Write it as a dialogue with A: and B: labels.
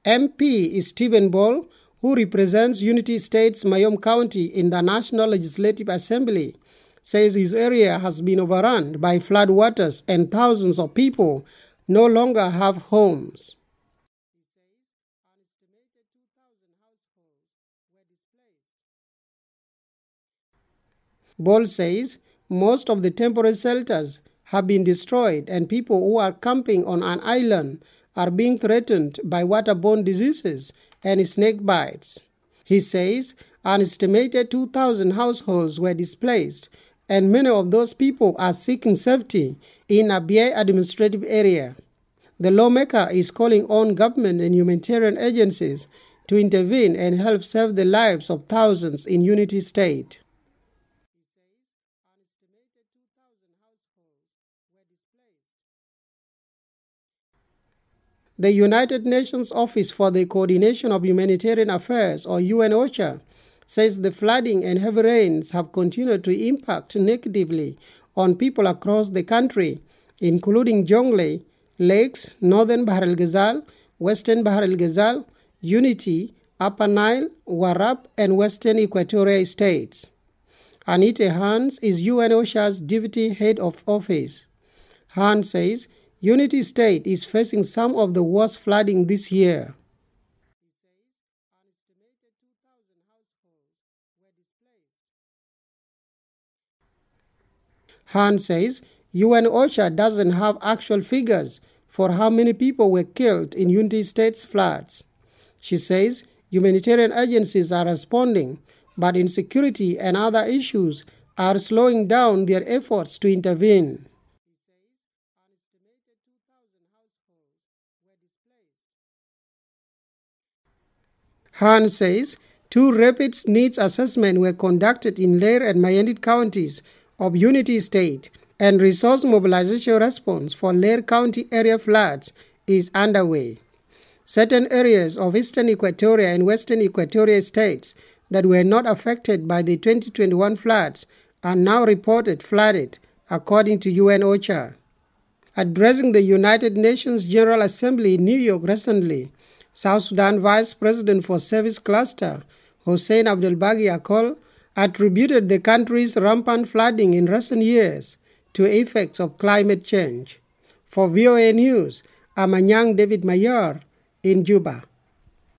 A: MP Stephen Ball, who represents Unity State's Mayom County in the National Legislative Assembly, says his area has been overrun by flood waters and thousands of people no longer have homes. Ball says most of the temporary shelters have been destroyed and people who are camping on an island are being threatened by waterborne diseases and snake bites. He says an estimated 2,000 households were displaced and many of those people are seeking safety in Abia administrative area. The lawmaker is calling on government and humanitarian agencies to intervene and help save the lives of thousands in Unity State. The United Nations Office for the Coordination of Humanitarian Affairs, or UN-OCHA, says the flooding and heavy rains have continued to impact negatively on people across the country, including Jonglei, Lakes, Northern Bahr el Ghazal, Western Bahr el Ghazal, Unity, Upper Nile, Warrap, and Western Equatoria states. Anita Hans is UN-OCHA's Deputy Head of Office. Hans says Unity State is facing some of the worst flooding this year. Hans says UN-OCHA doesn't have actual figures for how many people were killed in Unity State's floods. She says humanitarian agencies are responding, but insecurity and other issues are slowing down their efforts to intervene. Hans says 2 rapid needs assessments were conducted in Lair and Mayendit counties of Unity State, and resource mobilization response for Lair County area floods is underway. Certain areas of Eastern Equatoria and Western Equatoria states that were not affected by the 2021 floods are now reported flooded, according to UN-OCHA. Addressing the United Nations General Assembly in New York recently, South Sudan Vice President for Service Cluster, Hossein Abdelbagi Akol, attributed the country's rampant flooding in recent years to effects of climate change. For VOA News, I'm Anyang David Mayor in Juba.